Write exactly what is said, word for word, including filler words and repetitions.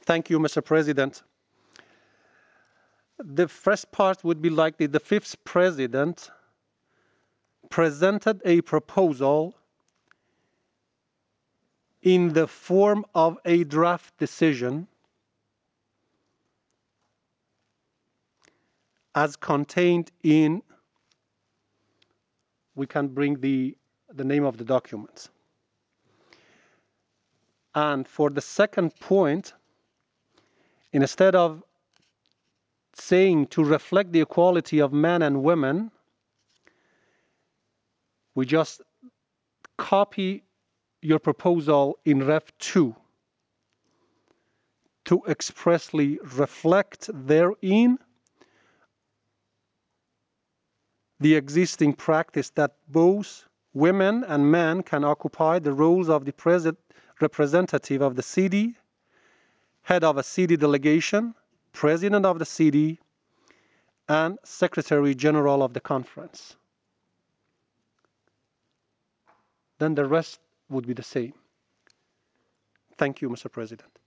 Thank you, Mister President. The first part would be like the, the fifth president presented a proposal in the form of a draft decision as contained in, we can bring the, the name of the document. And for the second point, instead of saying to reflect the equality of men and women, we just copy your proposal in Ref two to expressly reflect therein the existing practice that both women and men can occupy the roles of the president, representative of the city, head of a city delegation, president of the city, and secretary general of the conference. Then the rest would be the same. Thank you, Mister President.